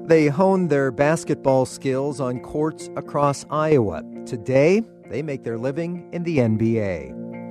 They honed their basketball skills on courts across Iowa. Today, they make their living in the NBA.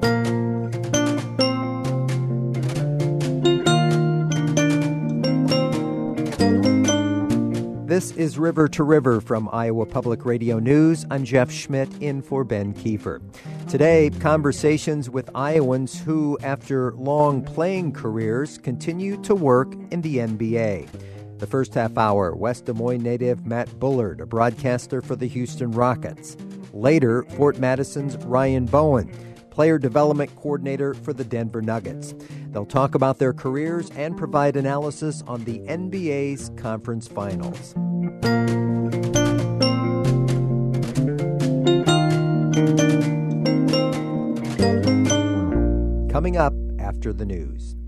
This is River to River from Iowa Public Radio News. I'm Jeff Schmidt in for Ben Kiefer. Today, conversations with Iowans who, after long playing careers, continue to work in the NBA. The first half hour, West Des Moines native Matt Bullard, a broadcaster for the Houston Rockets. Later, Fort Madison's Ryan Bowen, player development coordinator for the Denver Nuggets. They'll talk about their careers and provide analysis on the NBA's conference finals. Coming up after the news.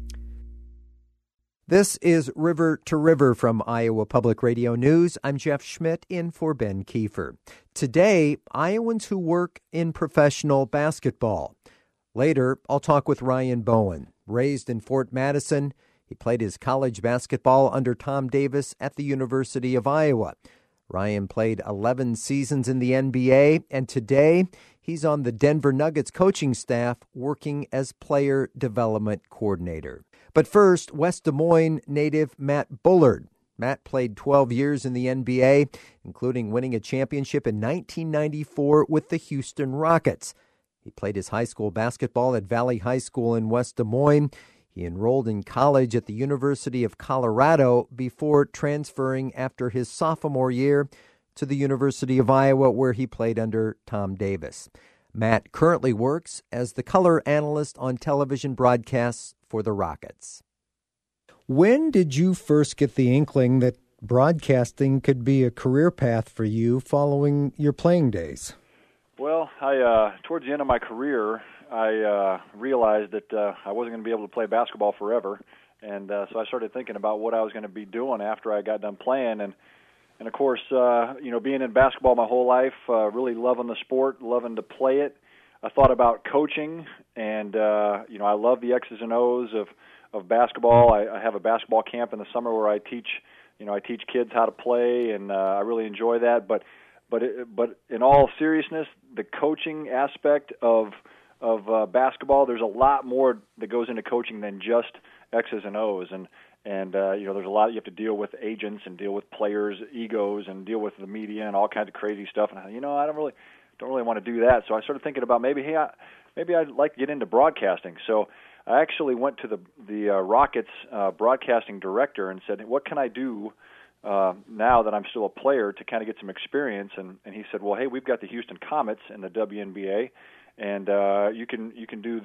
This is River to River from Iowa Public Radio News. I'm Jeff Schmidt in for Ben Kiefer. Today, Iowans who work in professional basketball. Later, I'll talk with Ryan Bowen. Raised in Fort Madison, he played his college basketball under Tom Davis at the University of Iowa. Ryan played 11 seasons in the NBA, and today he's on the Denver Nuggets coaching staff working as player development coordinator. But first, West Des Moines native Matt Bullard. Matt played 12 years in the NBA, including winning a championship in 1994 with the Houston Rockets. He played his high school basketball at Valley High School in West Des Moines. He enrolled in college at the University of Colorado before transferring after his sophomore year to the University of Iowa, where he played under Tom Davis. Matt currently works as the color analyst on television broadcasts for the Rockets. When did you first get the inkling that broadcasting could be a career path for you following your playing days? Well, towards the end of my career, I realized that I wasn't going to be able to play basketball forever, and so I started thinking about what I was going to be doing after I got done playing, and of course, being in basketball my whole life, really loving the sport, loving to play it. I thought about coaching, and I love the X's and O's of basketball. I have a basketball camp in the summer where I teach kids how to play, and I really enjoy that. But in all seriousnness, the coaching aspect of basketball, there's a lot more that goes into coaching than just X's and O's, and there's a lot you have to deal with agents and deal with players' egos and deal with the media and all kinds of crazy stuff. And I don't really want to do that. So I started thinking about maybe I'd like to get into broadcasting. So I actually went to the Rockets broadcasting director and said, what can I do now that I'm still a player to kind of get some experience? And he said, well, hey, we've got the Houston Comets in the WNBA, and you can do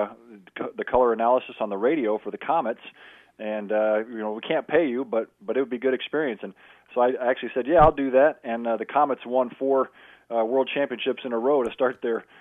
the color analysis on the radio for the Comets, and we can't pay you, but it would be good experience. And so I actually said, yeah, I'll do that. And the Comets won 4 world championships in a row to start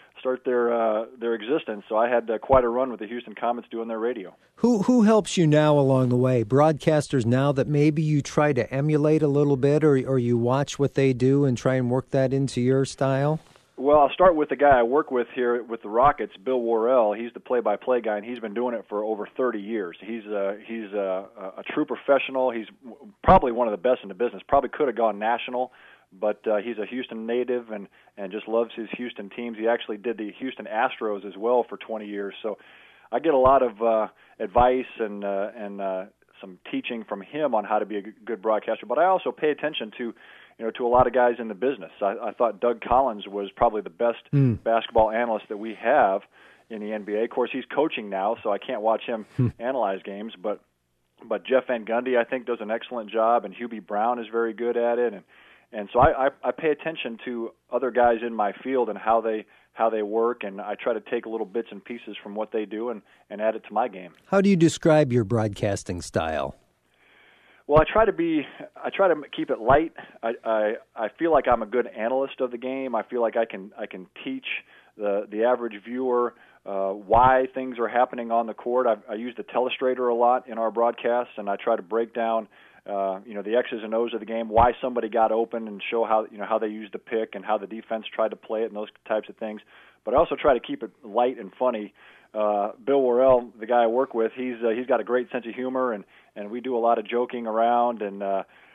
their existence. So I had quite a run with the Houston Comets doing their radio. Who helps you now along the way? Broadcasters now that maybe you try to emulate a little bit, or you watch what they do and try and work that into your style? Well, I'll start with the guy I work with here with the Rockets, Bill Worrell. He's the play-by-play guy, and he's been doing it for over 30 years. He's a true professional. He's probably one of the best in the business. Probably could have gone national, but he's a Houston native and just loves his Houston teams. He actually did the Houston Astros as well for 20 years. So I get a lot of advice and some teaching from him on how to be a good broadcaster. But I also pay attention to a lot of guys in the business. I thought Doug Collins was probably the best basketball analyst that we have in the NBA. Of course, he's coaching now, so I can't watch him analyze games. But Jeff Van Gundy, I think, does an excellent job, and Hubie Brown is very good at it. And so I pay attention to other guys in my field and how they work, and I try to take little bits and pieces from what they do and add it to my game. How do you describe your broadcasting style? Well, I try to keep it light. I feel like I'm a good analyst of the game. I feel like I can teach the average viewer why things are happening on the court. I use the telestrator a lot in our broadcasts, and I try to break down the X's and O's of the game, why somebody got open, and show how they used the pick and how the defense tried to play it and those types of things. But I also try to keep it light and funny. Bill Worrell, the guy I work with, he's got a great sense of humor, and we do a lot of joking around, and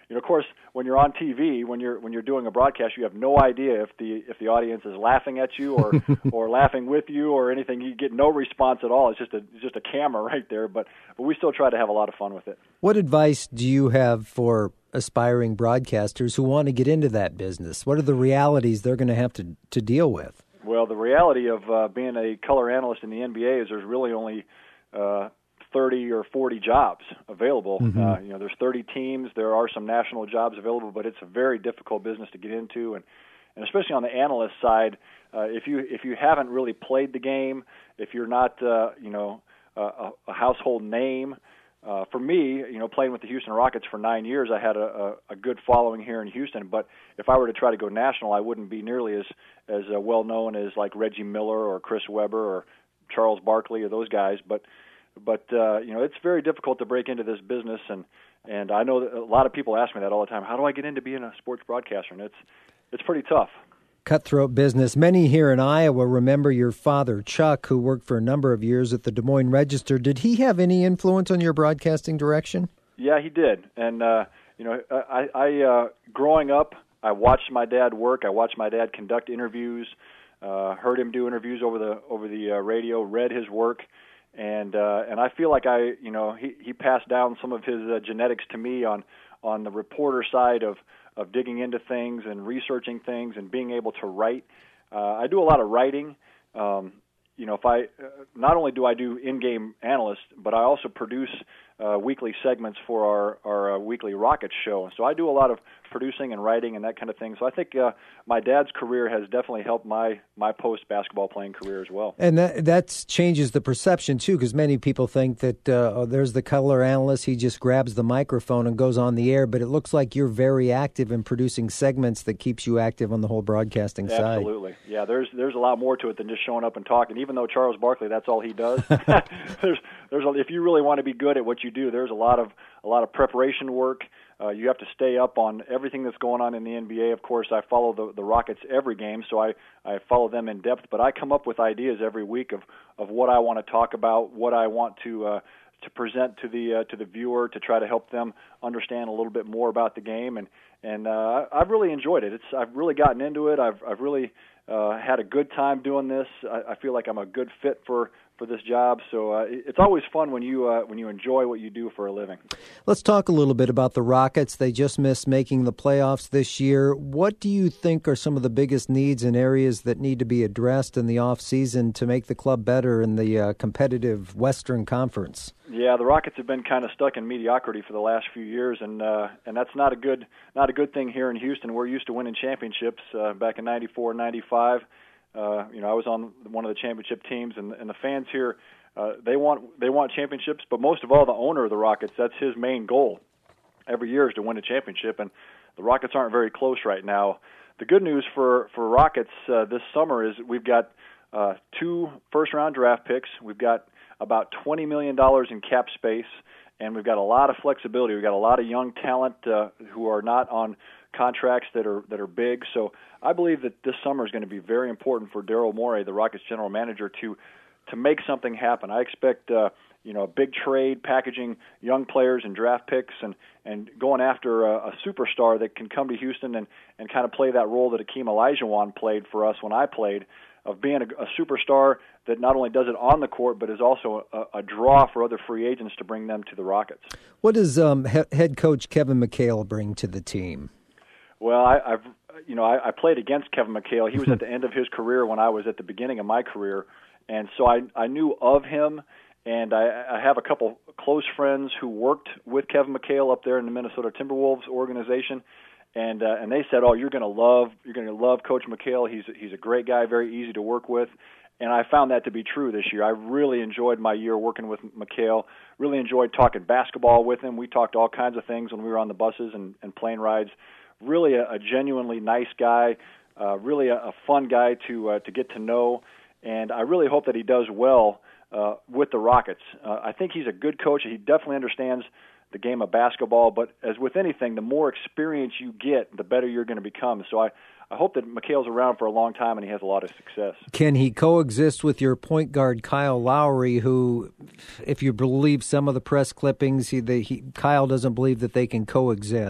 of course, when you're on TV, when you're doing a broadcast, you have no idea if the audience is laughing at you or or laughing with you or anything. You get no response at all. It's just a camera right there. But we still try to have a lot of fun with it. What advice do you have for aspiring broadcasters who want to get into that business? What are the realities they're going to have to deal with? Well, the reality of being a color analyst in the NBA is there's really only 30 or 40 jobs available. Mm-hmm. There's 30 teams. There are some national jobs available, but it's a very difficult business to get into, and especially on the analyst side, if you haven't really played the game, if you're not a household name. For me, playing with the Houston Rockets for 9 years, I had a good following here in Houston. But if I were to try to go national, I wouldn't be nearly as well known as like Reggie Miller or Chris Webber or Charles Barkley or those guys. But it's very difficult to break into this business, and I know that a lot of people ask me that all the time. How do I get into being a sports broadcaster? And it's pretty tough. Cutthroat business. Many here in Iowa remember your father, Chuck, who worked for a number of years at the Des Moines Register. Did he have any influence on your broadcasting direction? Yeah, he did. And I growing up, I watched my dad work. I watched my dad conduct interviews, heard him do interviews over the radio, read his work, and I feel like he passed down some of his genetics to me on the reporter side of digging into things and researching things and being able to write. I do a lot of writing. If I not only do I do in-game analyst, but I also produce weekly segments for our weekly Rockets show. So I do a lot of producing and writing and that kind of thing. So I think my dad's career has definitely helped my post-basketball playing career as well. And that changes the perception, too, because many people think that there's the color analyst, he just grabs the microphone and goes on the air, but it looks like you're very active in producing segments that keeps you active on the whole broadcasting side. Absolutely. Yeah, there's a lot more to it than just showing up and talking. Even though Charles Barkley, that's all he does. If you really want to be good at what you do, there's a lot of preparation work. You have to stay up on everything that's going on in the NBA. Of course, I follow the Rockets every game, so I follow them in depth. But I come up with ideas every week of what I want to talk about, what I want to present to the viewer to try to help them understand a little bit more about the game. And I've really enjoyed it. I've really gotten into it. I've really had a good time doing this. I feel like I'm a good fit for this job, so it's always fun when you enjoy what you do for a living. Let's talk a little bit about the Rockets. They just missed making the playoffs this year. What do you think are some of the biggest needs and areas that need to be addressed in the offseason to make the club better in the competitive Western Conference? Yeah, the Rockets have been kind of stuck in mediocrity for the last few years, and that's not a good thing here in Houston. We're used to winning championships back in '94, '95. I was on one of the championship teams, and the fans here, they want championships, but most of all, the owner of the Rockets, that's his main goal every year is to win a championship, and the Rockets aren't very close right now. The good news for Rockets this summer is we've got 2 first-round draft picks. We've got about $20 million in cap space, and we've got a lot of flexibility. We've got a lot of young talent who are not on contracts that are big. So I believe that this summer is going to be very important for Daryl Morey, the Rockets general manager, to make something happen. I expect a big trade, packaging young players and draft picks, and going after a superstar that can come to Houston and kind of play that role that Akeem Olajuwon played for us when I played, of being a superstar that not only does it on the court, but is also a draw for other free agents to bring them to the Rockets. What does head coach Kevin McHale bring to the team? Well, I played against Kevin McHale. He was at the end of his career when I was at the beginning of my career, and so I knew of him, and I have a couple close friends who worked with Kevin McHale up there in the Minnesota Timberwolves organization, and they said, "Oh, you're going to love Coach McHale. He's a great guy, very easy to work with." And I found that to be true this year. I really enjoyed my year working with McHale, really enjoyed talking basketball with him. We talked all kinds of things when we were on the buses and plane rides. Really a genuinely nice guy, really a fun guy to get to know, and I really hope that he does well with the Rockets. I think he's a good coach. He definitely understands the game of basketball, but as with anything, the more experience you get, the better you're going to become. So I hope that McHale's around for a long time and he has a lot of success. Can he coexist with your point guard, Kyle Lowry, who, if you believe some of the press clippings, Kyle doesn't believe that they can coexist?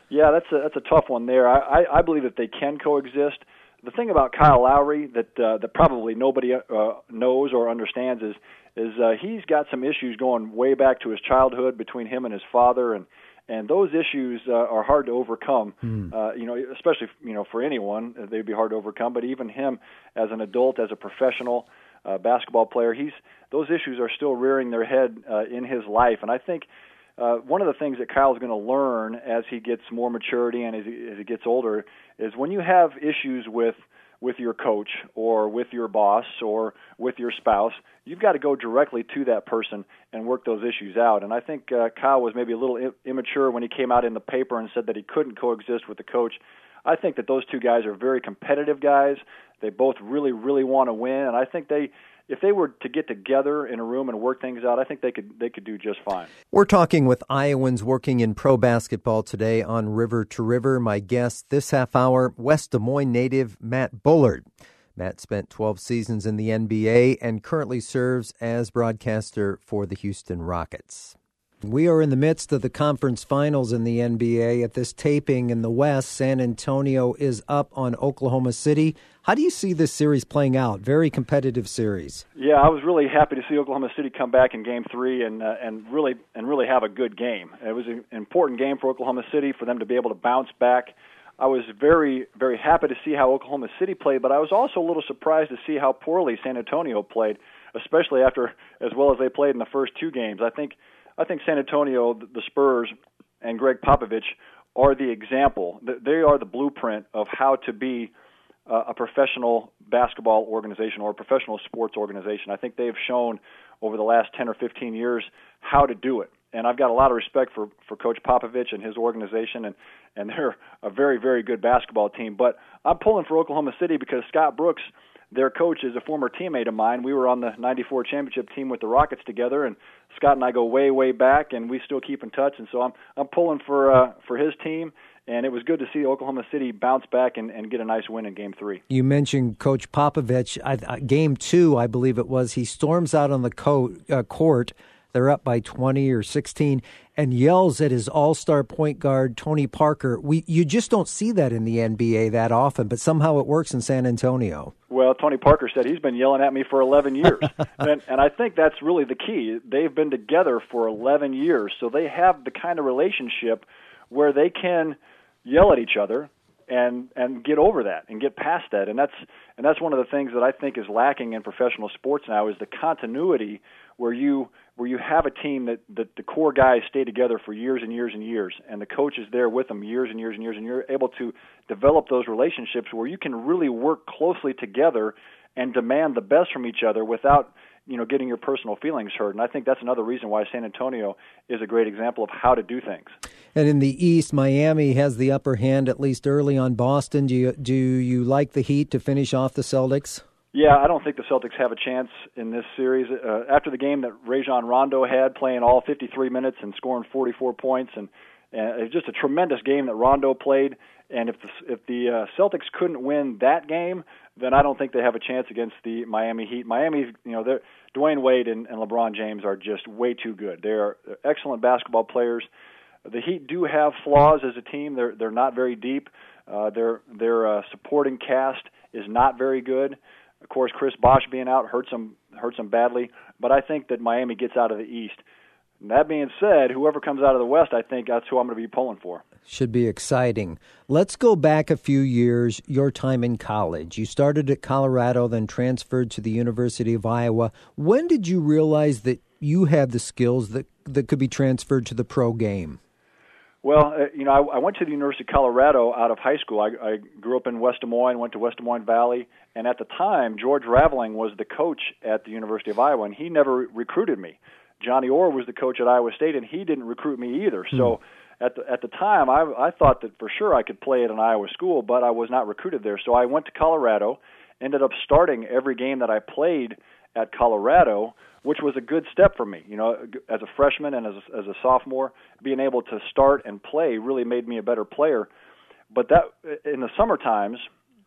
Yeah, that's a tough one there. I believe that they can coexist. The thing about Kyle Lowry that probably nobody knows or understands is he's got some issues going way back to his childhood between him and his father, and those issues are hard to overcome. Especially for anyone, they'd be hard to overcome. But even him, as an adult, as a professional basketball player, those issues are still rearing their head in his life. And I think one of the things that Kyle's going to learn as he gets more maturity and as he gets older is when you have issues with your coach or with your boss or with your spouse, you've got to go directly to that person and work those issues out. And I think Kyle was maybe a little immature when he came out in the paper and said that he couldn't coexist with the coach. I think that those two guys are very competitive guys. They both really, really want to win, and I think if they were to get together in a room and work things out, I think they could do just fine. We're talking with Iowans working in pro basketball today on River to River. My guest this half hour, West Des Moines native Matt Bullard. Matt spent 12 seasons in the NBA and currently serves as broadcaster for the Houston Rockets. We are in the midst of the conference finals in the NBA. At this taping in the West, San Antonio is up on Oklahoma City. How do you see this series playing out? Very competitive series. Yeah, I was really happy to see Oklahoma City come back in Game 3 and really have a good game. It was an important game for Oklahoma City for them to be able to bounce back. I was very, very happy to see how Oklahoma City played, but I was also a little surprised to see how poorly San Antonio played, especially after as well as they played in the first two games. I think San Antonio, the Spurs, and Greg Popovich are the example. They are the blueprint of how to be a professional basketball organization or a professional sports organization. I think they've shown over the last 10 or 15 years how to do it. And I've got a lot of respect for Coach Popovich and his organization, and they're a very, very good basketball team. But I'm pulling for Oklahoma City because Scott Brooks, their coach, is a former teammate of mine. We were on the 94 championship team with the Rockets together, and Scott and I go way, way back, and we still keep in touch. And so I'm pulling for his team, and it was good to see Oklahoma City bounce back and get a nice win in Game 3. You mentioned Coach Popovich. Game 2, I believe it was, he storms out on the court. They're up by 20 or 16 and yells at his all-star point guard, Tony Parker. You just don't see that in the NBA that often, but somehow it works in San Antonio. Well, Tony Parker said he's been yelling at me for 11 years. and I think that's really the key. They've been together for 11 years, so they have the kind of relationship where they can yell at each other and get over that and get past that. And that's one of the things that I think is lacking in professional sports now is the continuity where you have a team that the core guys stay together for years and years and years, and the coach is there with them years and years and years, and you're able to develop those relationships where you can really work closely together and demand the best from each other without getting your personal feelings hurt. And I think that's another reason why San Antonio is a great example of how to do things. And in the East, Miami has the upper hand, at least early on Boston. Do you like the Heat to finish off the Celtics? Yeah, I don't think the Celtics have a chance in this series. After the game that Rajon Rondo had, playing all 53 minutes and scoring 44 points, and it's just a tremendous game that Rondo played. And if the Celtics couldn't win that game, then I don't think they have a chance against the Miami Heat. Miami, Dwayne Wade and LeBron James are just way too good. They're excellent basketball players. The Heat do have flaws as a team. They're not very deep. Their supporting cast is not very good. Of course, Chris Bosh being out hurts them badly. But I think that Miami gets out of the East. And that being said, whoever comes out of the West, I think that's who I'm going to be pulling for. Should be exciting. Let's go back a few years, your time in college. You started at Colorado, then transferred to the University of Iowa. When did you realize that you had the skills that could be transferred to the pro game? Well, I went to the University of Colorado out of high school. I grew up in West Des Moines, went to West Des Moines Valley, and at the time, George Raveling was the coach at the University of Iowa, and he never recruited me. Johnny Orr was the coach at Iowa State, and he didn't recruit me either. So at the time, I thought that for sure I could play at an Iowa school, but I was not recruited there. So I went to Colorado, ended up starting every game that I played at Colorado, which was a good step for me. As a freshman and as a sophomore, being able to start and play really made me a better player. But that in the summer times,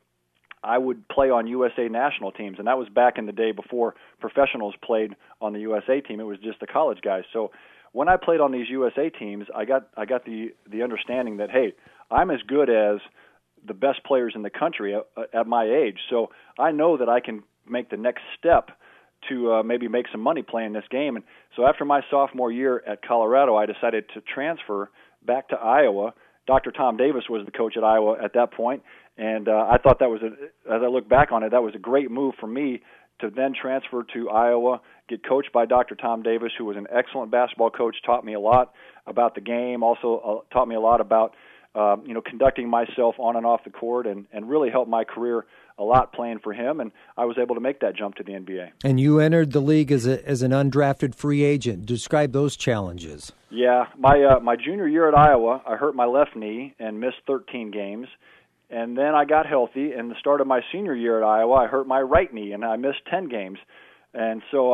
I would play on USA national teams, and that was back in the day before professionals played on the USA team. It was just the college guys. So when I played on these USA teams, I got the understanding that, hey, I'm as good as the best players in the country at my age. So I know that I can make the next step to maybe make some money playing this game. And so after my sophomore year at Colorado, I decided to transfer back to Iowa. Dr. Tom Davis was the coach at Iowa at that point, and I thought that was, as I look back on it, that was a great move for me to then transfer to Iowa, get coached by Dr. Tom Davis, who was an excellent basketball coach, taught me a lot about the game, also taught me a lot about conducting myself on and off the court, and really helped my career a lot playing for him, and I was able to make that jump to the NBA. And you entered the league as an undrafted free agent. Describe those challenges. Yeah, my junior year at Iowa, I hurt my left knee and missed 13 games, and then I got healthy. And the start of my senior year at Iowa, I hurt my right knee and I missed 10 games, and so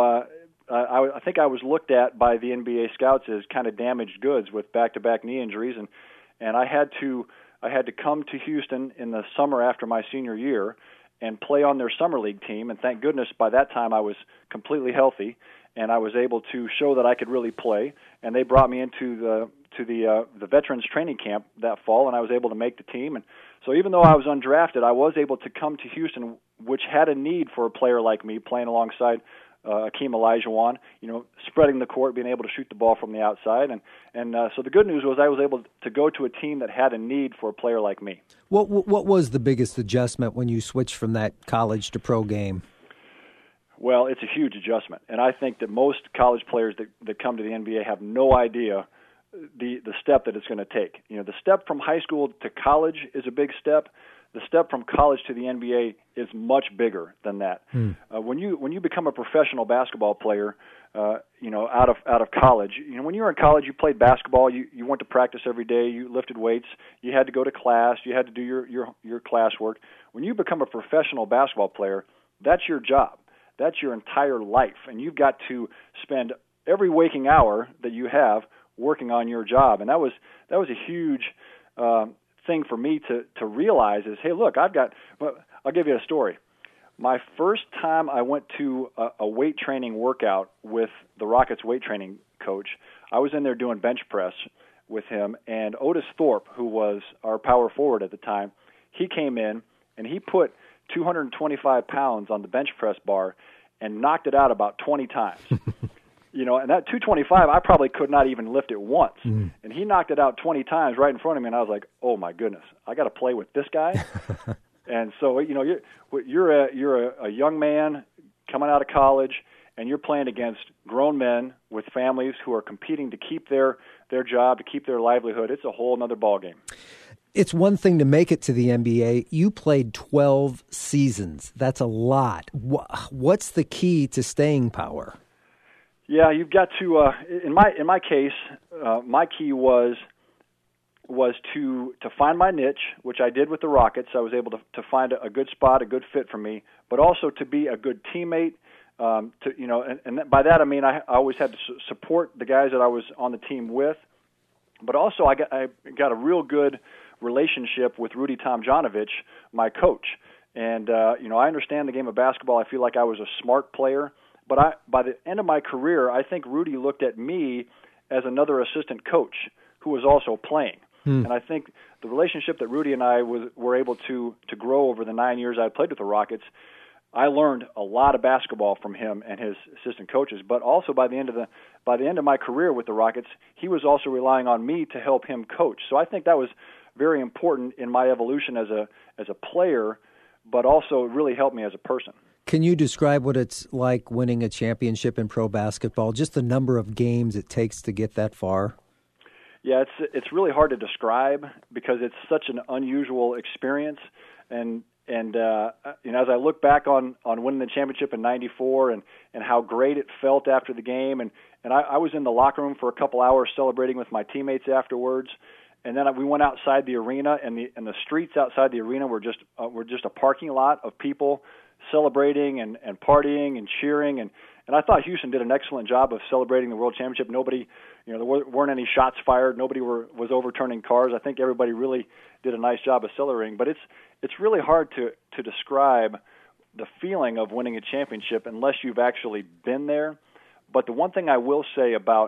I think I was looked at by the NBA scouts as kind of damaged goods with back-to-back knee injuries, and I had to come to Houston in the summer after my senior year and play on their summer league team. And thank goodness by that time I was completely healthy and I was able to show that I could really play. And they brought me into the veterans training camp that fall, and I was able to make the team. And so even though I was undrafted, I was able to come to Houston, which had a need for a player like me playing alongside Akeem Olajuwon, spreading the court, being able to shoot the ball from the outside. And so the good news was I was able to go to a team that had a need for a player like me. What was the biggest adjustment when you switched from that college to pro game? Well, it's a huge adjustment. And I think that most college players that come to the NBA have no idea the step that it's going to take. The step from high school to college is a big step. The step from college to the NBA is much bigger than that. When you become a professional basketball player, out of college, when you were in college, you played basketball. You went to practice every day. You lifted weights. You had to go to class. You had to do your classwork. When you become a professional basketball player, that's your job. That's your entire life, and you've got to spend every waking hour that you have working on your job. And that was a huge thing for me to realize is, hey, look, I'll give you a story. My first time I went to a weight training workout with the Rockets weight training coach, I was in there doing bench press with him, and Otis Thorpe, who was our power forward at the time, he came in and he put 225 pounds on the bench press bar and knocked it out about 20 times. And that 225, I probably could not even lift it once. And he knocked it out 20 times right in front of me, and I was like, oh, my goodness, I got to play with this guy? And so, you're a young man coming out of college, and you're playing against grown men with families who are competing to keep their job, to keep their livelihood. It's a whole other ballgame. It's one thing to make it to the NBA. You played 12 seasons. That's a lot. What's the key to staying power? Yeah, you've got to. In my case, my key was to find my niche, which I did with the Rockets. I was able to find a good spot, a good fit for me, but also to be a good teammate. And by that I mean I always had to support the guys that I was on the team with, but also I got a real good relationship with Rudy Tomjanovich, my coach. And I understand the game of basketball. I feel like I was a smart player. But by the end of my career, I think Rudy looked at me as another assistant coach who was also playing. And I think the relationship that Rudy and I were able to grow over the 9 years I played with the Rockets, I learned a lot of basketball from him and his assistant coaches. But also by the end of my career with the Rockets, he was also relying on me to help him coach. So I think that was very important in my evolution as a player, but also really helped me as a person. Can you describe what it's like winning a championship in pro basketball, just the number of games it takes to get that far? Yeah, it's really hard to describe because it's such an unusual experience. And as I look back on winning the championship in '94 and how great it felt after the game, and I was in the locker room for a couple hours celebrating with my teammates afterwards. And then we went outside the arena, and the streets outside the arena were just a parking lot of people celebrating and partying and cheering, and I thought Houston did an excellent job of celebrating the World Championship. Nobody, there weren't any shots fired. Nobody was overturning cars. I think everybody really did a nice job of celebrating. But it's really hard to describe the feeling of winning a championship unless you've actually been there. But the one thing I will say about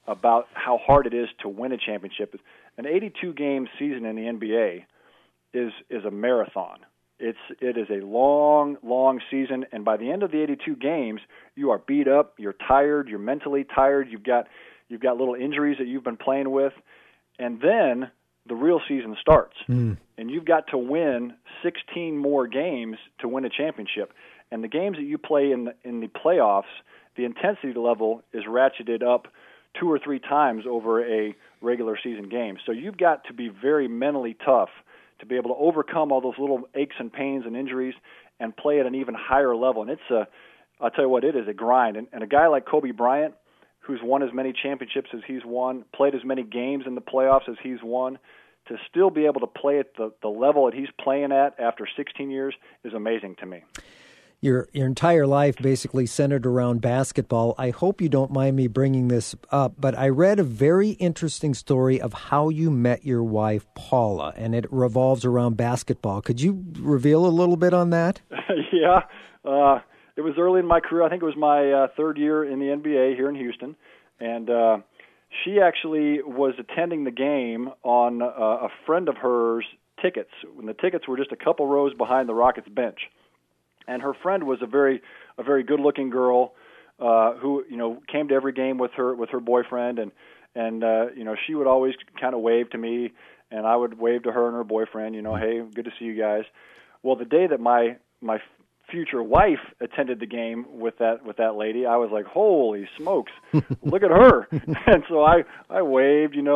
about how hard it is to win a championship. An 82-game season in the NBA is a marathon. It is a long, long season, and by the end of the 82 games, you are beat up, you're tired, you're mentally tired, you've got little injuries that you've been playing with, and then the real season starts. And you've got to win 16 more games to win a championship. And the games that you play in the playoffs, the intensity level is ratcheted up 2 or 3 times over a regular season game. So you've got to be very mentally tough to be able to overcome all those little aches and pains and injuries and play at an even higher level. And I'll tell you what, it is a grind. And a guy like Kobe Bryant, who's won as many championships as he's won, played as many games in the playoffs as he's won, to still be able to play at the level that he's playing at after 16 years is amazing to me. Your entire life basically centered around basketball. I hope you don't mind me bringing this up, but I read a very interesting story of how you met your wife, Paula, and it revolves around basketball. Could you reveal a little bit on that? Yeah. It was early in my career. I think it was my third year in the NBA here in Houston, and she actually was attending the game on a friend of hers' tickets, when the tickets were just a couple rows behind the Rockets bench. And her friend was a very good-looking girl who came to every game with her boyfriend, and she would always kind of wave to me, and I would wave to her and her boyfriend. Hey, good to see you guys. Well, the day that my future wife attended the game with that lady, I was like, holy smokes, look at her. And so I waved, and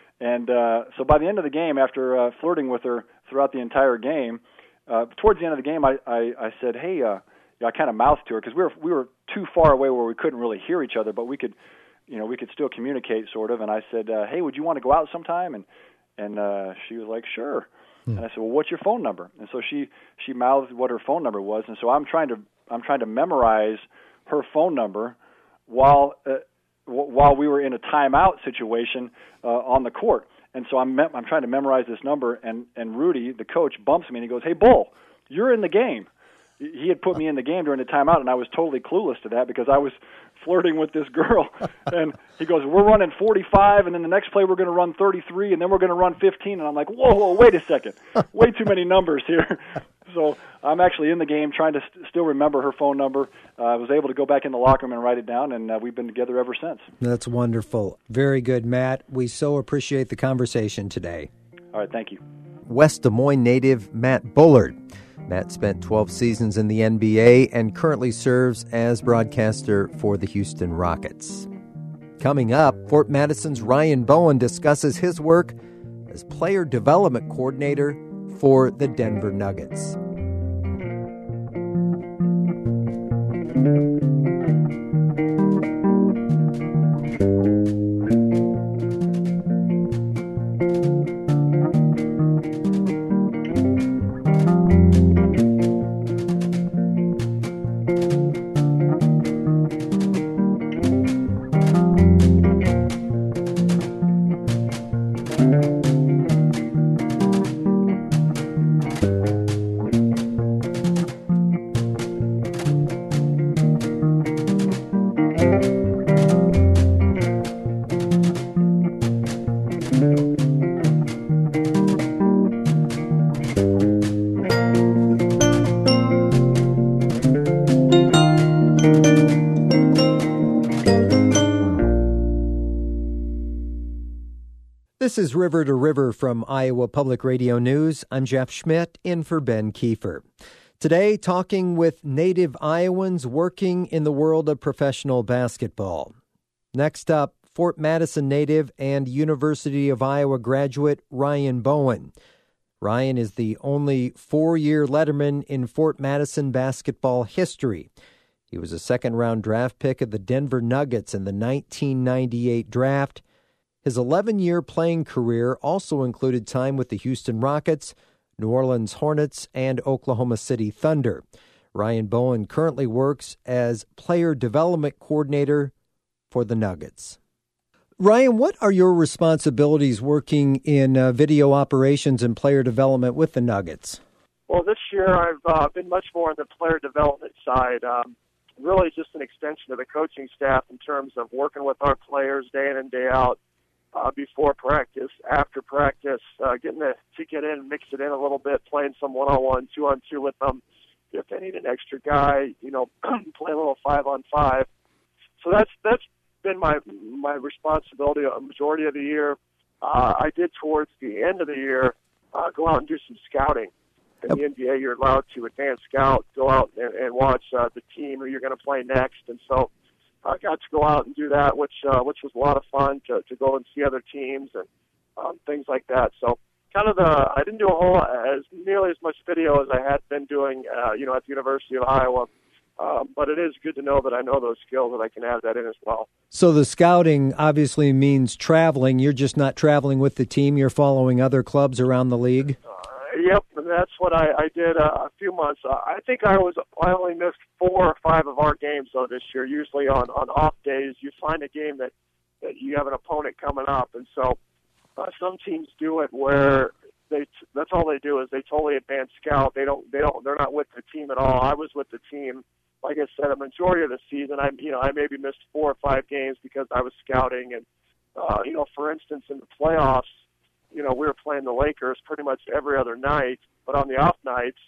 so by the end of the game, after flirting with her throughout the entire game, towards the end of the game, I said, hey, I kind of mouthed to her because we were too far away where we couldn't really hear each other, but we could still communicate sort of. And I said, hey, would you want to go out sometime? And she was like, sure. And I said, well, what's your phone number? And so she mouthed what her phone number was, and so I'm trying to memorize her phone number while we were in a timeout situation on the court. And so I'm trying to memorize this number, and Rudy, the coach, bumps me and he goes, "Hey, Bull, you're in the game." He had put me in the game during the timeout, and I was totally clueless to that because I was flirting with this girl. And he goes, "We're running 45, and then the next play we're going to run 33, and then we're going to run 15." And I'm like, whoa, wait a second. Way too many numbers here. So I'm actually in the game trying to still remember her phone number. I was able to go back in the locker room and write it down, and we've been together ever since. That's wonderful. Very good, Matt. We so appreciate the conversation today. All right, thank you. West Des Moines native Matt Bullard. Matt spent 12 seasons in the NBA and currently serves as broadcaster for the Houston Rockets. Coming up, Fort Madison's Ryan Bowen discusses his work as player development coordinator for the Denver Nuggets. This is River to River from Iowa Public Radio News. I'm Jeff Schmidt, in for Ben Kiefer. Today, talking with native Iowans working in the world of professional basketball. Next up, Fort Madison native and University of Iowa graduate Ryan Bowen. Ryan is the only four-year letterman in Fort Madison basketball history. He was a second-round draft pick of the Denver Nuggets in the 1998 draft. His 11-year playing career also included time with the Houston Rockets, New Orleans Hornets, and Oklahoma City Thunder. Ryan Bowen currently works as player development coordinator for the Nuggets. Ryan, what are your responsibilities working in video operations and player development with the Nuggets? Well, this year I've been much more on the player development side. really just an extension of the coaching staff in terms of working with our players day in and day out, before practice, after practice, getting to get in, mix it in a little bit, playing some one-on-one, two-on-two with them. If they need an extra guy, play a little 5-on-5. So that's been my responsibility a majority of the year. I did towards the end of the year go out and do some scouting. In the NBA, you're allowed to advance scout, go out and watch the team who you're going to play next. And so I got to go out and do that, which was a lot of fun to go and see other teams and things like that. So I didn't do nearly as much video as I had been doing, at the University of Iowa. But it is good to know that I know those skills and I can add that in as well. So the scouting obviously means traveling. You're just not traveling with the team. You're following other clubs around the league. Yep, and that's what I did a few months. I think I only missed 4 or 5 of our games though this year. Usually on off days, you find a game that you have an opponent coming up, and so some teams do it where that's all they do is they totally advance scout. They're not with the team at all. I was with the team. Like I said, a majority of the season, I maybe missed 4 or 5 games because I was scouting, and for instance, in the playoffs. We were playing the Lakers pretty much every other night, but on the off nights,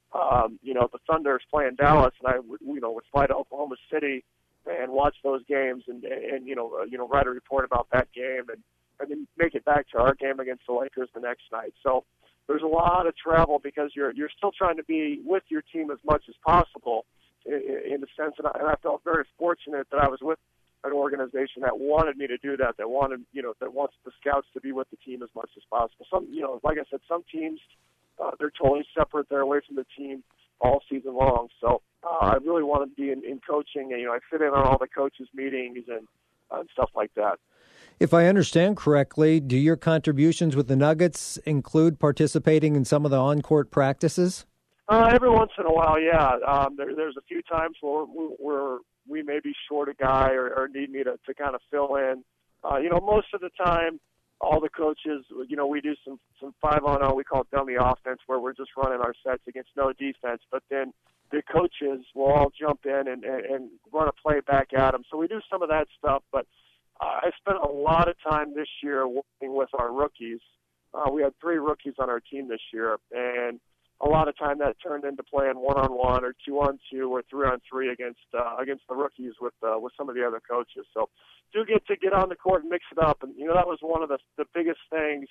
the Thunder is playing Dallas, and I would fly to Oklahoma City and watch those games and write a report about that game and then make it back to our game against the Lakers the next night. So there's a lot of travel because you're still trying to be with your team as much as possible in a sense, and I felt very fortunate that I was with an organization that wanted me to do that, that wants the scouts to be with the team as much as possible. Some, like I said, some teams, they're totally separate. They're away from the team all season long. So I really wanted to be in coaching. And, I fit in on all the coaches' meetings and stuff like that. If I understand correctly, do your contributions with the Nuggets include participating in some of the on-court practices? Every once in a while, yeah. There's a few times where we may be short a guy or need me to kind of fill in. Most of the time, all the coaches, we do some 5-on-0, we call it dummy offense, where we're just running our sets against no defense. But then the coaches will all jump in and run a play back at them. So we do some of that stuff. But I spent a lot of time this year working with our rookies. We had 3 rookies on our team this year, and a lot of time that turned into playing 1-on-1 or 2-on-2 or 3-on-3 against the rookies with some of the other coaches. So do get on the court and mix it up. And that was one of the biggest things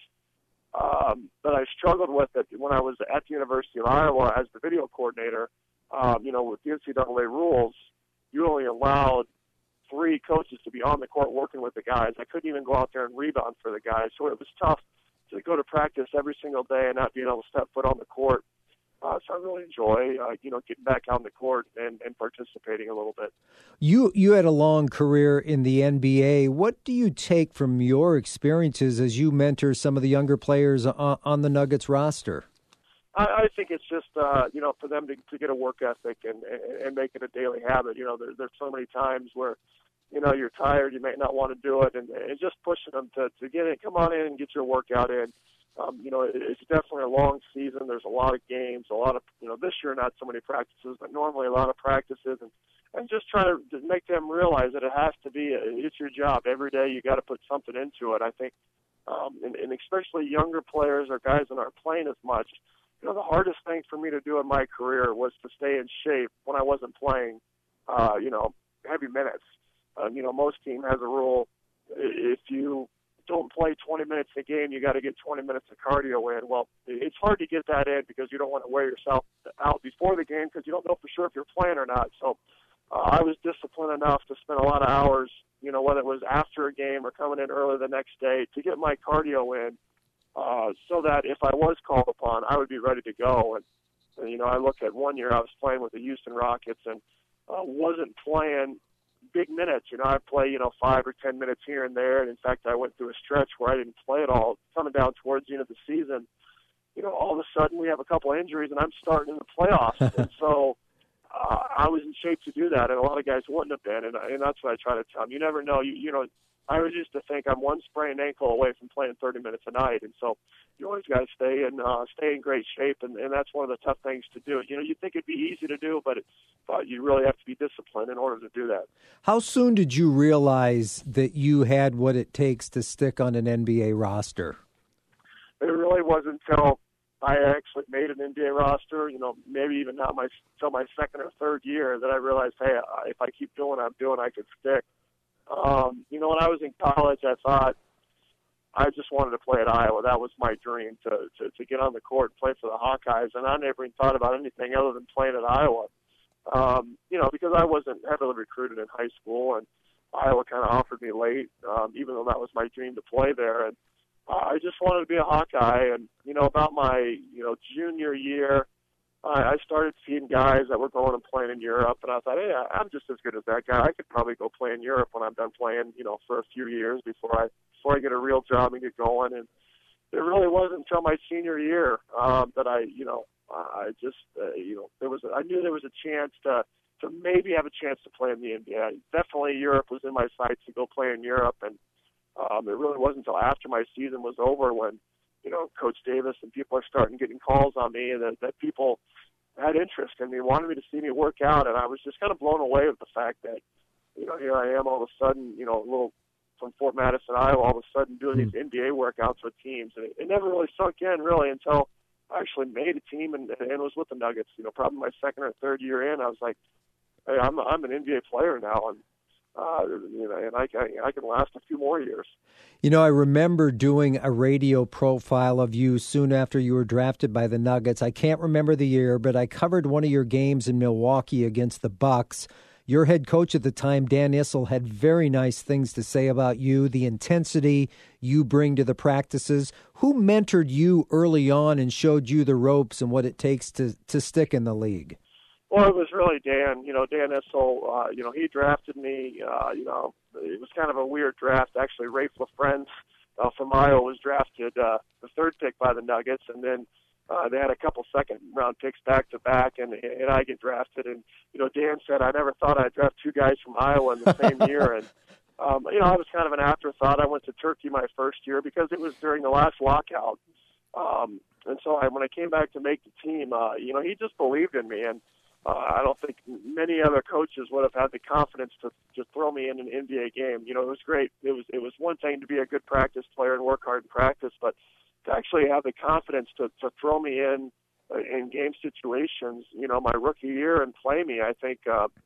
that I struggled with when I was at the University of Iowa as the video coordinator. With the NCAA rules, you only allowed 3 coaches to be on the court working with the guys. I couldn't even go out there and rebound for the guys, so it was tough to go to practice every single day and not being able to step foot on the court. So I really enjoy, getting back on the court and participating a little bit. You had a long career in the NBA. What do you take from your experiences as you mentor some of the younger players on the Nuggets roster? I think it's just, for them to get a work ethic and make it a daily habit. There's so many times where, you're tired, you may not want to do it, and just pushing them to get in, come on in and get your workout in. It's definitely a long season. There's a lot of games, a lot of, this year not so many practices, but normally a lot of practices, and just trying to make them realize that it has to be, it's your job. Every day you got to put something into it. I think, and especially younger players or guys that aren't playing as much, the hardest thing for me to do in my career was to stay in shape when I wasn't playing, heavy minutes. Most team has a rule, if you don't play 20 minutes a game, you got to get 20 minutes of cardio in. Well, it's hard to get that in because you don't want to wear yourself out before the game because you don't know for sure if you're playing or not. So I was disciplined enough to spend a lot of hours, whether it was after a game or coming in early the next day to get my cardio in so that if I was called upon, I would be ready to go. And I look at one year I was playing with the Houston Rockets and wasn't playing big minutes. I play, 5 or 10 minutes here and there. And in fact, I went through a stretch where I didn't play at all. Coming down towards the end of the season, all of a sudden we have a couple of injuries and I'm starting in the playoffs. And so I was in shape to do that. And a lot of guys wouldn't have been. And that's what I try to tell them. You never know. I was used to think I'm one sprained ankle away from playing 30 minutes a night. And so you always got to stay in great shape, and that's one of the tough things to do. You know, you think it'd be easy to do, but you really have to be disciplined in order to do that. How soon did you realize that you had what it takes to stick on an NBA roster? It really wasn't until I actually made an NBA roster, you know, maybe even not until my second or third year, that I realized, hey, if I keep doing what I'm doing, I could stick. You know, when I was in college, I thought I just wanted to play at Iowa. That was my dream, to get on the court and play for the Hawkeyes, and I never even thought about anything other than playing at Iowa. You know, because I wasn't heavily recruited in high school, and Iowa kind of offered me late, even though that was my dream to play there. And I just wanted to be a Hawkeye. And, you know, about my, junior year, I started seeing guys that were going and playing in Europe, and I thought, hey, I'm just as good as that guy. I could probably go play in Europe when I'm done playing, for a few years before I get a real job and get going. And it really wasn't until my senior year that I knew there was a chance to maybe have a chance to play in the NBA. Definitely Europe was in my sights to go play in Europe, and it really wasn't until after my season was over when, Coach Davis and people are starting getting calls on me, and that people had interest in me, wanted me to see me work out, and I was just kind of blown away with the fact that, here I am all of a sudden, a little from Fort Madison, Iowa, all of a sudden doing these NBA workouts with teams, and it never really sunk in really until I actually made a team and was with the Nuggets. Probably my second or third year in, I was like, hey, I'm an NBA player now, and and I can last a few more years. I remember doing a radio profile of you soon after you were drafted by the Nuggets. I can't remember the year, but I covered one of your games in Milwaukee against the Bucks. Your head coach at the time, Dan Issel, had very nice things to say about you, the intensity you bring to the practices. Who mentored you early on and showed you the ropes and what it takes to stick in the league? Well, it was really Dan. Dan Issel, he drafted me. It was kind of a weird draft. Actually, Rafe LaFrentz from Iowa was drafted the third pick by the Nuggets, and then they had a couple second-round picks back-to-back, and I get drafted. And, Dan said, I never thought I'd draft two guys from Iowa in the same year. And, I was kind of an afterthought. I went to Turkey my first year because it was during the last lockout. And so when I came back to make the team, he just believed in me. And I don't think many other coaches would have had the confidence to throw me in an NBA game. It was great. It was one thing to be a good practice player and work hard in practice, but to actually have the confidence to throw me in game situations, my rookie year and play me, I think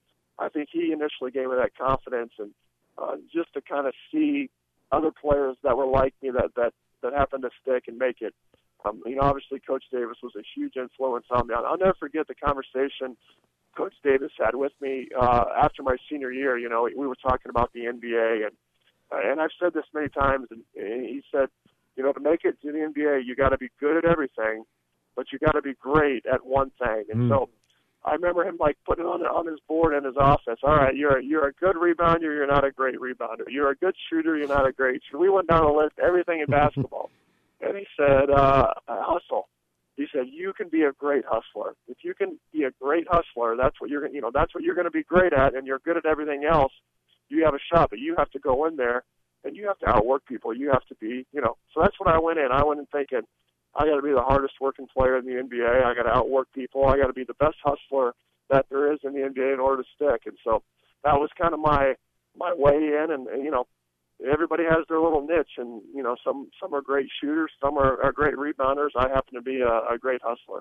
he initially gave me that confidence, and just to kind of see other players that were like me that happened to stick and make it. Obviously Coach Davis was a huge influence on me. I'll never forget the conversation Coach Davis had with me after my senior year. We were talking about the NBA, and I've said this many times, and he said, to make it to the NBA, you got to be good at everything, but you got to be great at one thing. And so I remember him putting it on his board in his office. All right, you're a good rebounder, you're not a great rebounder. You're a good shooter, you're not a great shooter. We went down the list, everything in basketball. And he said, hustle. He said, you can be a great hustler. If you can be a great hustler, that's what you're going to be great at, and you're good at everything else. You have a shot, but you have to go in there and you have to outwork people. You have to be, So that's what I went in. I went in thinking, I got to be the hardest working player in the NBA. I got to outwork people. I got to be the best hustler that there is in the NBA in order to stick. And so that was kind of my way in, and everybody has their little niche, and some are great shooters, some are great rebounders. I happen to be a great hustler.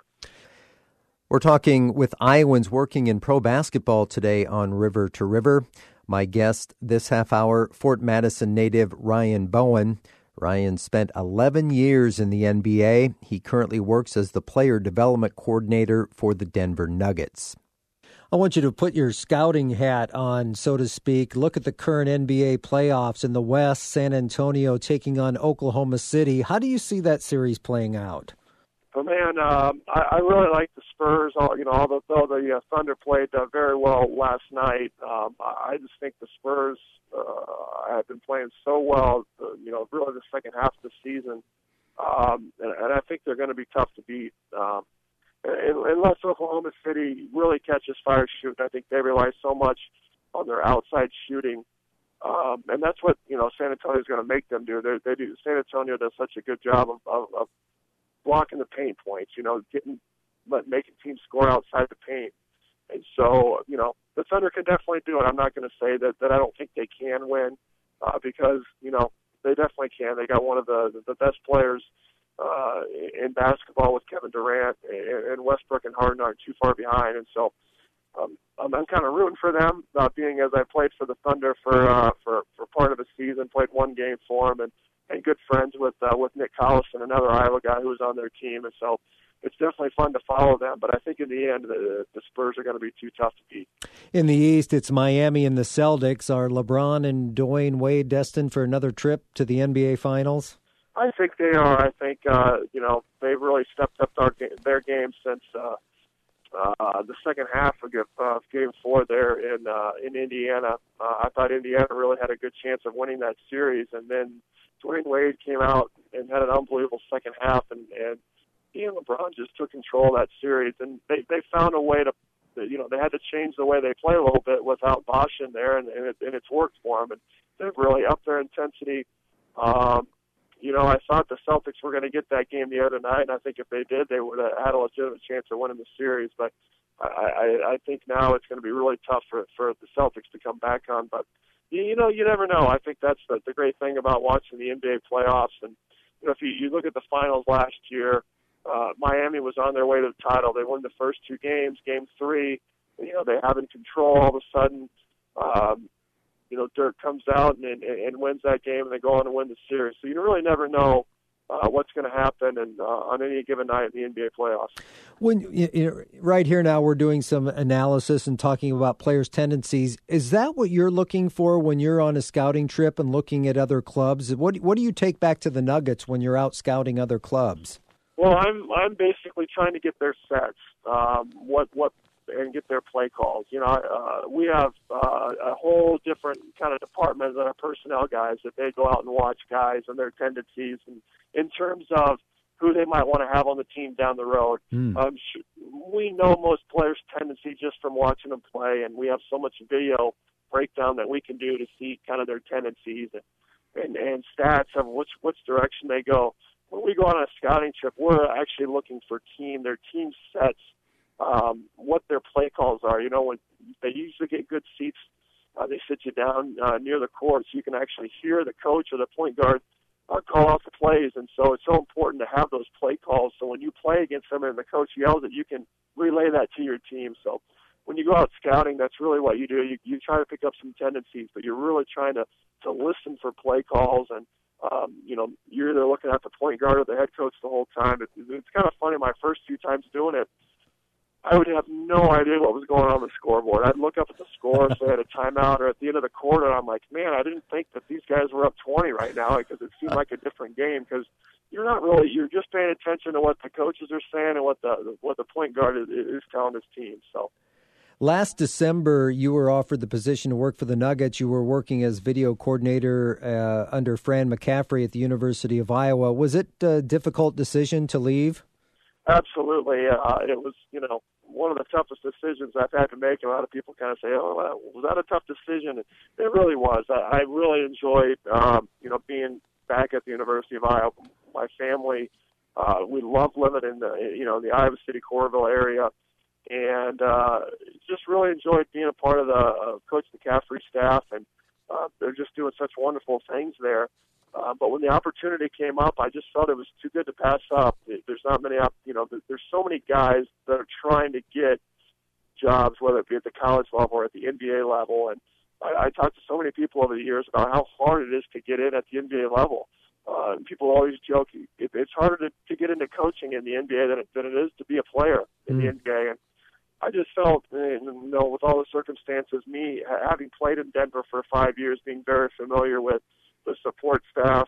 We're talking with Iowans working in pro basketball today on River to River. My guest this half hour, Fort Madison native Ryan Bowen. Ryan spent 11 years in the NBA. He currently works as the player development coordinator for the Denver Nuggets. I want you to put your scouting hat on, so to speak. Look at the current NBA playoffs in the West, San Antonio taking on Oklahoma City. How do you see that series playing out? Well, man, I really like the Spurs. Although the Thunder played very well last night, I just think the Spurs have been playing so well, really the second half of the season. And I think they're going to be tough to beat. Unless Oklahoma City really catches fire shooting, I think they rely so much on their outside shooting. And that's what, San Antonio is going to make them do. They do. San Antonio does such a good job of blocking the paint points, making teams score outside the paint. And so, the Thunder can definitely do it. I'm not going to say that I don't think they can win because, they definitely can. They got one of the best players in basketball with Kevin Durant, and Westbrook and Harden aren't too far behind. And so I'm kind of rooting for them, being as I played for the Thunder for part of the season, played one game for them, and good friends with Nick Collison, another Iowa guy who was on their team. And so it's definitely fun to follow them, but I think in the end, the Spurs are going to be too tough to beat. In the East, it's Miami and the Celtics. Are LeBron and Dwayne Wade destined for another trip to the NBA Finals? I think they are. I think, they've really stepped up their game since the second half of Game 4 there in Indiana. I thought Indiana really had a good chance of winning that series, and then Dwayne Wade came out and had an unbelievable second half, and he and LeBron just took control of that series, and they found a way to, they had to change the way they play a little bit without Bosh in there, and it's worked for them, and they've really upped their intensity. I thought the Celtics were going to get that game the other night, and I think if they did, they would have had a legitimate chance of winning the series, but I think now it's going to be really tough for the Celtics to come back on, but you never know. I think that's the great thing about watching the NBA playoffs, and if you look at the finals last year, Miami was on their way to the title. They won the first two games. Game 3, they have in control. All of a sudden, Dirk comes out and wins that game, and they go on to win the series. So you really never know what's going to happen and on any given night in the NBA playoffs. When right here now, we're doing some analysis and talking about players' tendencies. Is that what you're looking for when you're on a scouting trip and looking at other clubs? What do you take back to the Nuggets when you're out scouting other clubs? Well, I'm basically trying to get their sets, and get their play calls. We have a whole different kind of department than our personnel guys that they go out and watch guys and their tendencies, and in terms of who they might want to have on the team down the road. We know most players' tendency just from watching them play, and we have so much video breakdown that we can do to see kind of their tendencies and stats of which direction they go. When we go on a scouting trip, we're actually looking for their team sets, what their play calls are. When they usually get good seats, they sit you down near the court so you can actually hear the coach or the point guard call out the plays. And so it's so important to have those play calls so when you play against them and the coach yells it, you can relay that to your team. So when you go out scouting, that's really what you do. You try to pick up some tendencies, but you're really trying to listen for play calls, and you're either looking at the point guard or the head coach the whole time. It's kind of funny. My first few times doing it, I would have no idea what was going on the scoreboard. I'd look up at the score if they had a timeout or at the end of the quarter, and I'm like, man, I didn't think that these guys were up 20 right now because it seemed like a different game because you're just paying attention to what the coaches are saying and what the point guard is telling his team. So. Last December, you were offered the position to work for the Nuggets. You were working as video coordinator under Fran McCaffrey at the University of Iowa. Was it a difficult decision to leave? Absolutely. It was, one of the toughest decisions I've had to make. A lot of people kind of say, oh, was that a tough decision? It really was. I really enjoyed, being back at the University of Iowa. My family, we love living in the Iowa City, Coralville area. And just really enjoyed being a part of the Coach McCaffrey staff, and they're just doing such wonderful things there. But when the opportunity came up, I just felt it was too good to pass up. There's not many, there's so many guys that are trying to get jobs, whether it be at the college level or at the NBA level. And I talked to so many people over the years about how hard it is to get in at the NBA level. And people always joke it's harder to get into coaching in the NBA than it is to be a player in the NBA. And I just felt, with all the circumstances, me having played in Denver for 5 years, being very familiar with the support staff,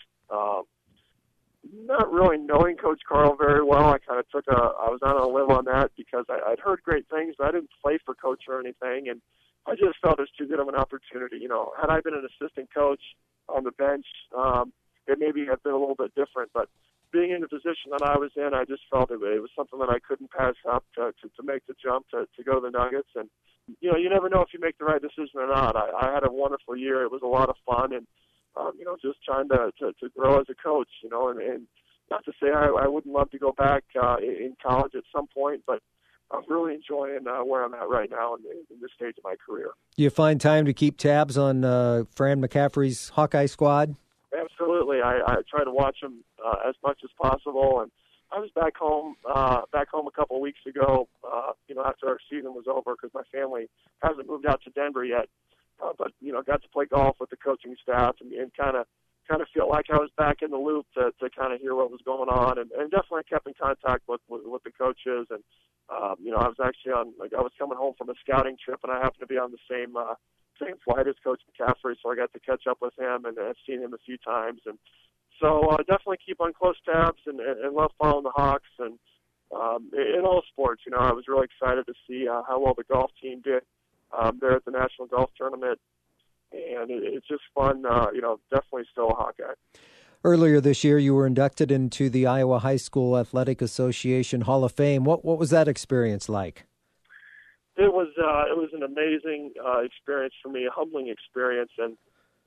not really knowing Coach Carl very well. I kind of I was on a limb on that because I'd heard great things, but I didn't play for Coach or anything, and I just felt it was too good of an opportunity. Had I been an assistant coach on the bench, it maybe had been a little bit different, but being in the position that I was in, I just felt it was something that I couldn't pass up to make the jump to go to the Nuggets. And, you never know if you make the right decision or not. I had a wonderful year. It was a lot of fun, and, just trying to grow as a coach, and not to say I wouldn't love to go back in college at some point, but I'm really enjoying where I'm at right now in this stage of my career. Do you find time to keep tabs on Fran McCaffrey's Hawkeye squad? Absolutely. I try to watch them as much as possible. And I was back home a couple of weeks ago, after our season was over, because my family hasn't moved out to Denver yet. But got to play golf with the coaching staff and kind of feel like I was back in the loop to kind of hear what was going on, and definitely kept in contact with the coaches. And I was actually I was coming home from a scouting trip, and I happened to be on the same flight as Coach McCaffrey, so I got to catch up with him, and I've seen him a few times. And so definitely keep on close tabs and love following the Hawks. And in all sports, I was really excited to see how well the golf team did there at the National Golf Tournament. And it's just fun, definitely still a Hawkeye. Earlier this year, you were inducted into the Iowa High School Athletic Association Hall of Fame. What was that experience like? It was an amazing experience for me, a humbling experience. And,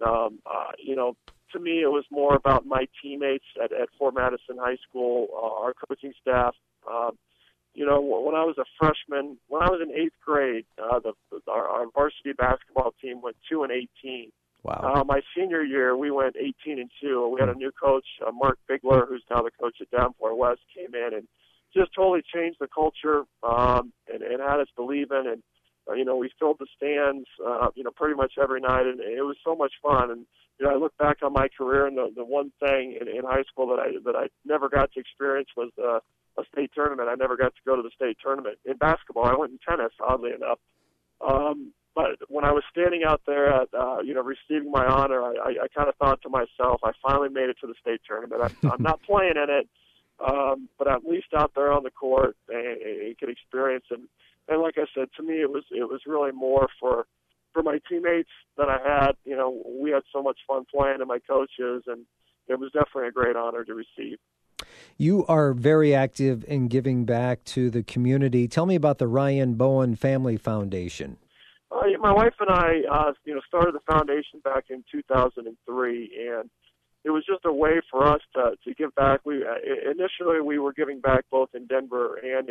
to me, it was more about my teammates at Fort Madison High School, our coaching staff. When I was a freshman, when I was in 8th grade, our varsity basketball team went 2-18. Wow. My senior year, we went 18-2. We had a new coach, Mark Bigler, who's now the coach at Davenport West, came in and just totally changed the culture and had us believing. And we filled the stands, pretty much every night, and it was so much fun. And I look back on my career, and the one thing in high school that I never got to experience was a state tournament. I never got to go to the state tournament. In basketball, I went in tennis, oddly enough. But when I was standing out there at, receiving my honor, I kind of thought to myself, I finally made it to the state tournament. I'm not playing in it, but at least out there on the court, and could experience it. And like I said, to me, it was really more for my teammates that I had. We had so much fun playing, and my coaches, and it was definitely a great honor to receive. You are very active in giving back to the community. Tell me about the Ryan Bowen Family Foundation. My wife and I, started the foundation back in 2003, and it was just a way for us to give back. Initially we were giving back both in Denver and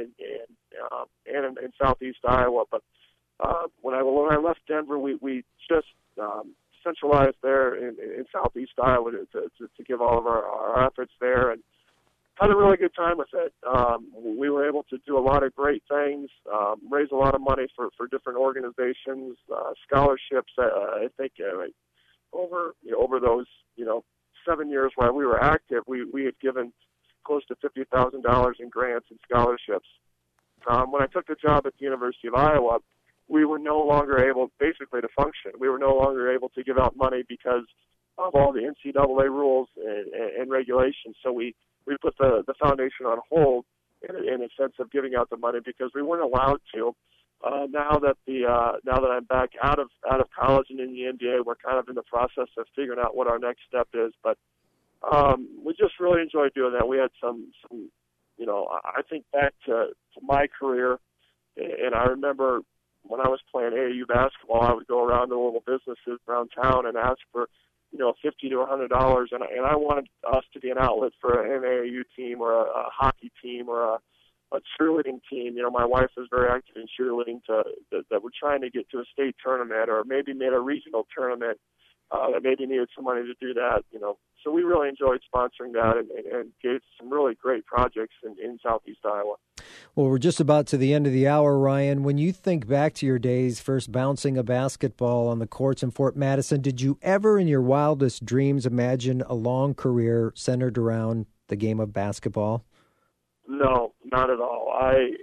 in Southeast Iowa, but when I left Denver, we just centralized there in Southeast Iowa to give all of our efforts there, and had a really good time with it. We were able to do a lot of great things, raise a lot of money for different organizations, scholarships. I think over those 7 years while we were active, we had given close to $50,000 in grants and scholarships. When I took the job at the University of Iowa, we were no longer able, basically, to function. We were no longer able to give out money because of all the NCAA rules and regulations. So we put the foundation on hold in a sense of giving out the money because we weren't allowed to. Now that I'm back out of college and in the NBA, we're kind of in the process of figuring out what our next step is. But we just really enjoyed doing that. We had some I think back to my career, and I remember when I was playing AAU basketball, I would go around to little businesses around town and ask for $50 to $100, and I wanted us to be an outlet for an AAU team or a hockey team or a cheerleading team. My wife was very active in cheerleading that we're trying to get to a state tournament or maybe made a regional tournament that maybe needed some money to do that. So we really enjoyed sponsoring that and gave some really great projects in Southeast Iowa. Well, we're just about to the end of the hour, Ryan. When you think back to your days first bouncing a basketball on the courts in Fort Madison, did you ever in your wildest dreams imagine a long career centered around the game of basketball? No, not at all.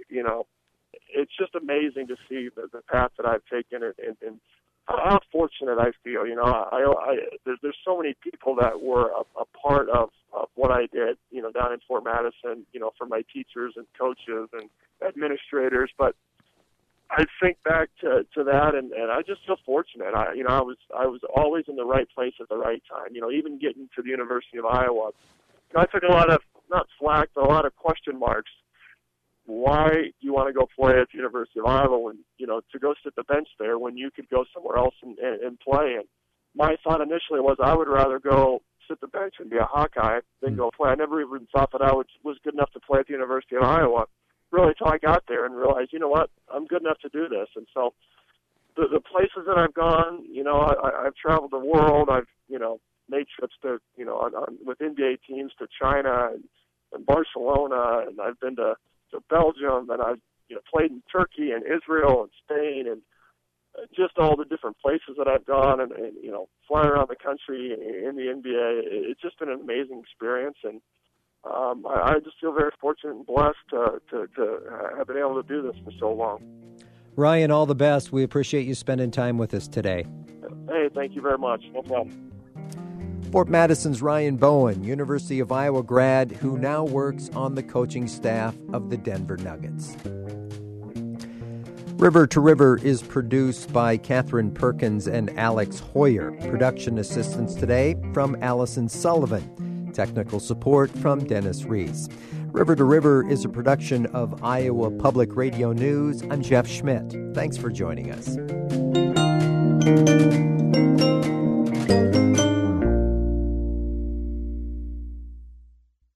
It's just amazing to see the path that I've taken and how fortunate I feel. There's so many people that were a part of what I did, down in Fort Madison, for my teachers and coaches and administrators. But I think back to that, and I just feel fortunate. I was always in the right place at the right time. Even getting to the University of Iowa, I took a lot of, not flack, but a lot of question marks. Why do you want to go play at the University of Iowa when, to go sit the bench there when you could go somewhere else and play? And my thought initially was I would rather go sit the bench and be a Hawkeye, then go play. I never even thought that I was good enough to play at the University of Iowa, really until I got there and realized, you know what, I'm good enough to do this. And so the places that I've gone, I've traveled the world. I've, made trips to, with NBA teams to China and Barcelona, and I've been to Belgium, and I've, played in Turkey and Israel and Spain, and just all the different places that I've gone, and flying around the country in the NBA. It's just been an amazing experience, and I just feel very fortunate and blessed to have been able to do this for so long. Ryan, all the best. We appreciate you spending time with us today. Hey, thank you very much. No problem. Fort Madison's Ryan Bowen, University of Iowa grad, who now works on the coaching staff of the Denver Nuggets. River to River is produced by Catherine Perkins and Alex Hoyer. Production assistance today from Allison Sullivan. Technical support from Dennis Reese. River to River is a production of Iowa Public Radio News. I'm Jeff Schmidt. Thanks for joining us.